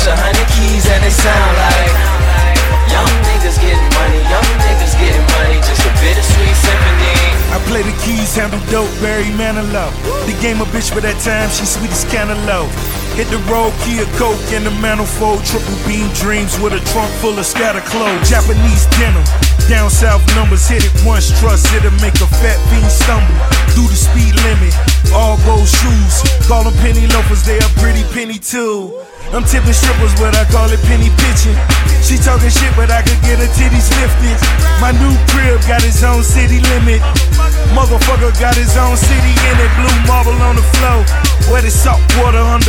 Push 100 keys and they sound like young niggas getting money, young niggas getting money, just a bittersweet symphony. I play the keys, handle dope, Barry Manilow. The game a bitch, but that time she sweet as cantaloupe. Hit the road, Kia Coke in the manifold. Triple beam dreams with a trunk full of scatter clothes. Japanese denim, down south numbers. Hit it once, trust it'll make a fat fiend stumble. Do the speed limit, all gold shoes. Call them penny loafers, they a pretty penny too. I'm tipping strippers, but I call it penny pitching. She talking shit, but I could get her titties lifted. My new crib got its own city limit. Motherfucker got his own city in it. Blue marble on the floor, wet as salt water under